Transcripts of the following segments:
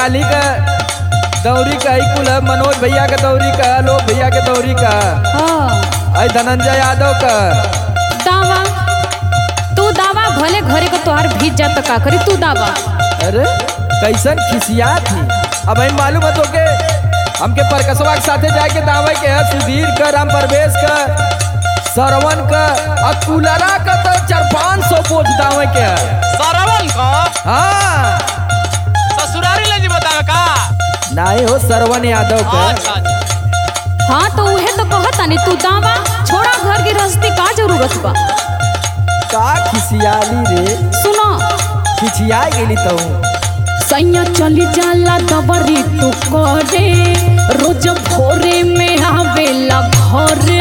काली का दौरी का ही कुल है, मनोज भैया के दौरी का, लोक भैया के दौरी का, हाँ धनंजय यादव का। दावा तू दावा भले घरे को तोहार भीज जात का करी तू दावा। अरे कैसन खिसिया थी, अब हम मालूम है तो के हमके परकसवा के साथे जाके दावे के है सुधीर का, राम परवेश का, सरवन का, अकुलरा का तो 400-500 बोझ दावे के है। सरवन को हाँ ससुरारी ले जी बतावे का नहीं हो, सरवन यादव का। अच्छा हाँ तो उहे तो कहता नहीं तू दावा छोड़ा घर की रस्ती का जरूरत बा। का खिसियाली रे, सुनो खिसिया गेली तो सैया चली जाला दबरी तू करे रोज भोरे में आवेला घरे।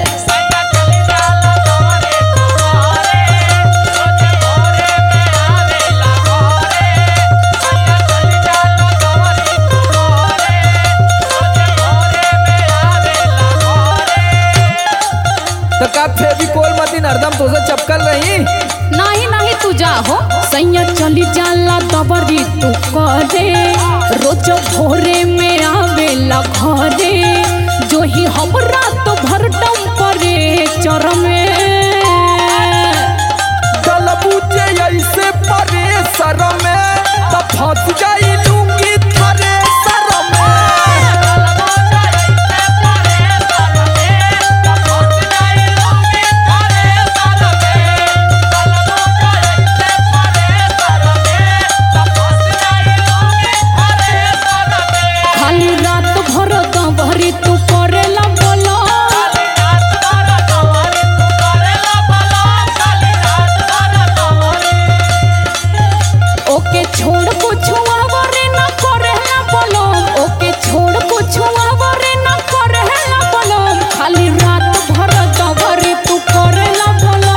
तो का फेविकोल मतीन हरदम तो से चपकल रही। नहीं नहीं तू जा हो सैया चली जाला दबरी तू करे रोज भोरे में आवेला घरे जो ही हमरा तो भरदम परे चर में गलबूचे ऐसे परे सर में तो फंस जाई लूंगी थरे सर में। खाली रात भर दबरी तू करेला बोलो ओके छोड़ कुछ आवरे ना करेला बोलो ओके छोड़ कुछ आवरे ना करेला बोलो खाली रात भर दबरी तू करेला बोलो।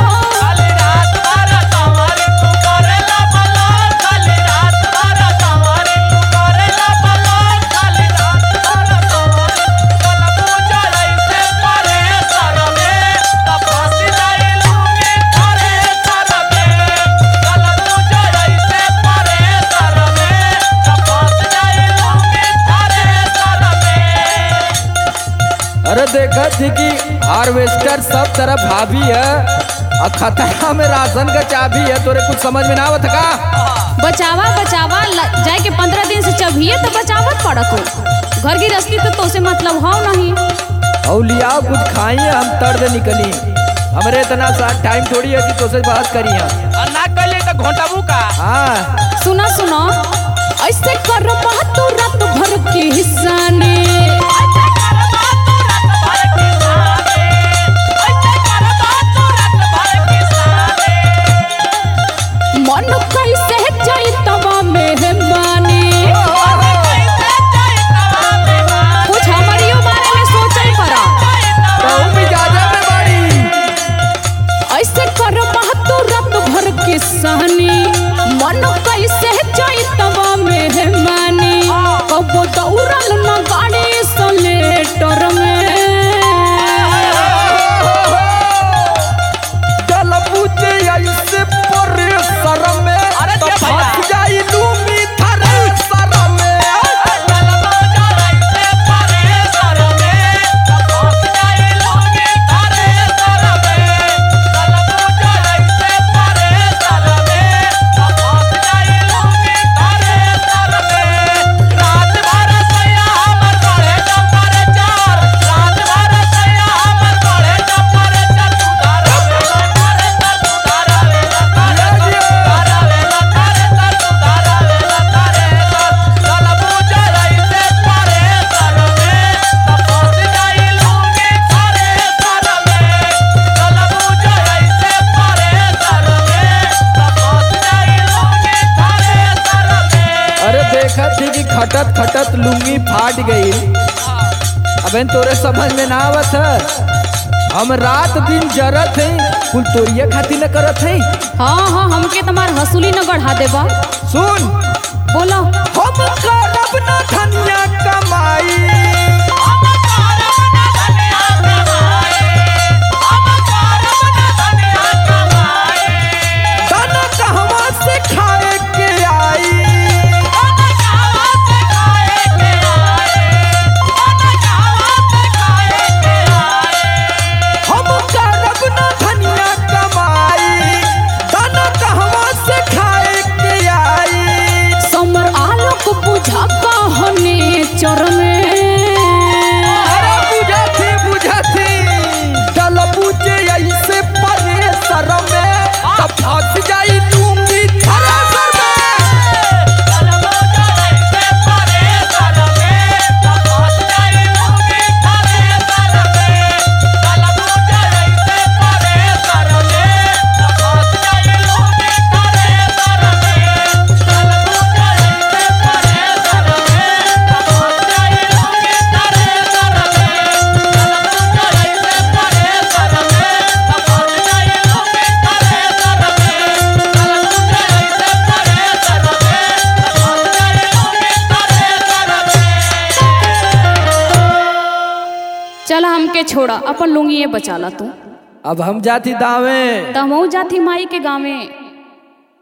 अरे देखा थी कि हार्वेस्टर सब तरफ भाभी है और खतरा में राशन का चाबी है, तोरे कुछ समझ में ना आवत का। बचावा बचावा जाए के 15 दिन से चबिए तो बचावत पड़त घर की रस्ती तो से मतलब हो नहीं। और लियाओ कुछ खाइए, हम तर्द निकली, हमरे इतना सा टाइम थोड़ी है कि तोसे बहस करी हम। ना कले तो घोटाबू का हाँ सुना सुनो ऐसे कर तू रात भर की हिस्सानी मन कैसे चैतवा मेहमानी कुछ हमारियो बारे में सोचे पड़ा बहु मिजाजा में बाड़ी। ऐसे कर तू रात भर की सहनी मन कैसे चैतवा मेहमानी कब दौड़ल न गाड़ी सलेटर में गलबूचे ऐसे परे सर में अरे तो क्या भैया? फंस जाई लूंगी थरे सर में। अरे देखा थी कि खटत खटत लुंगी फाट गई। अबे तोरे समझ में ना आवत है, हम रात दिन जरत है कुल तोरिया खाती न करत है। हाँ हाँ हमके तुम्हार हसूली न गढ़ा देबा। सुन बोलो हम करब न धनिया कमाई, धन कहवा से खाए के आई। हमके छोड़ा, अपन लुंगिए बचाला तू। अब हम जाती दावे। तमऊ जाती माई के गाँव में।